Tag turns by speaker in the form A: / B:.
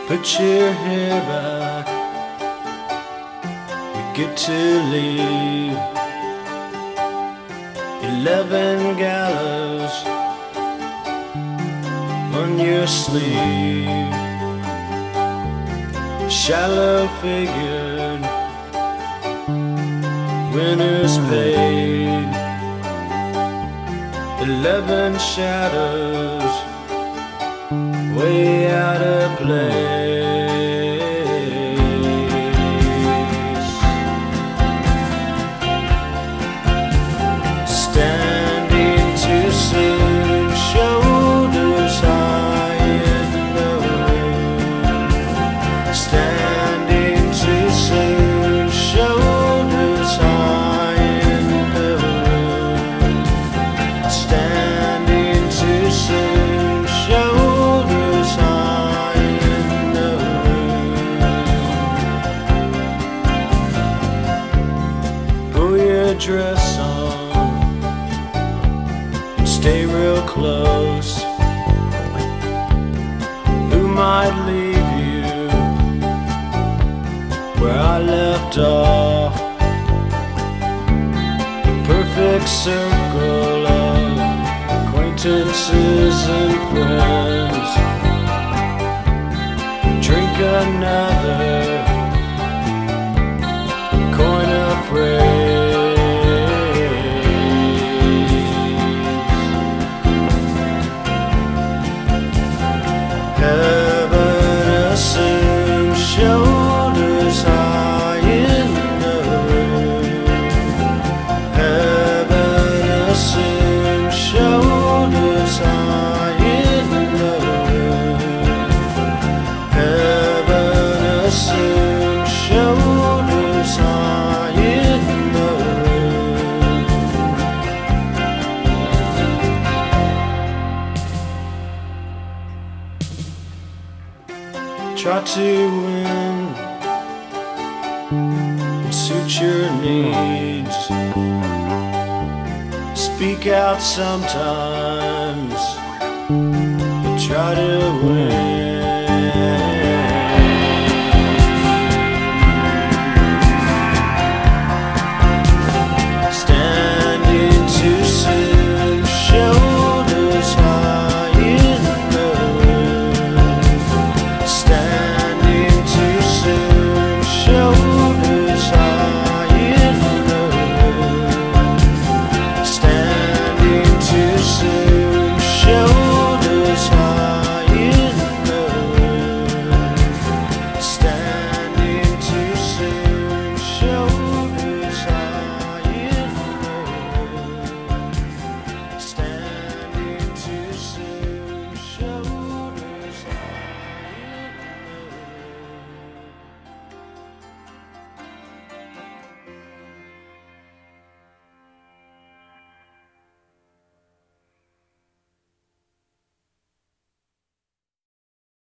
A: Put your hair back, we get to leave. 11 gallows on your sleeve. Shallow figured, winners paid. 11 shadows, way out of place. Standing too soon, shoulders high in the wind. Standing too soon, shoulders high in the wind. Standing too soon, shoulders high in the wind. Pull your dress on, stay real close. Who might leave you where I left off? A perfect circle of acquaintances and friends. Drink another coin of phrase. Heaven assumes shoulders high in the wind. Heaven assumes shoulders high in the wind. Heaven assumes shoulders high in the wind. Try to win and suit your needs. Speak out sometimes, but try to win.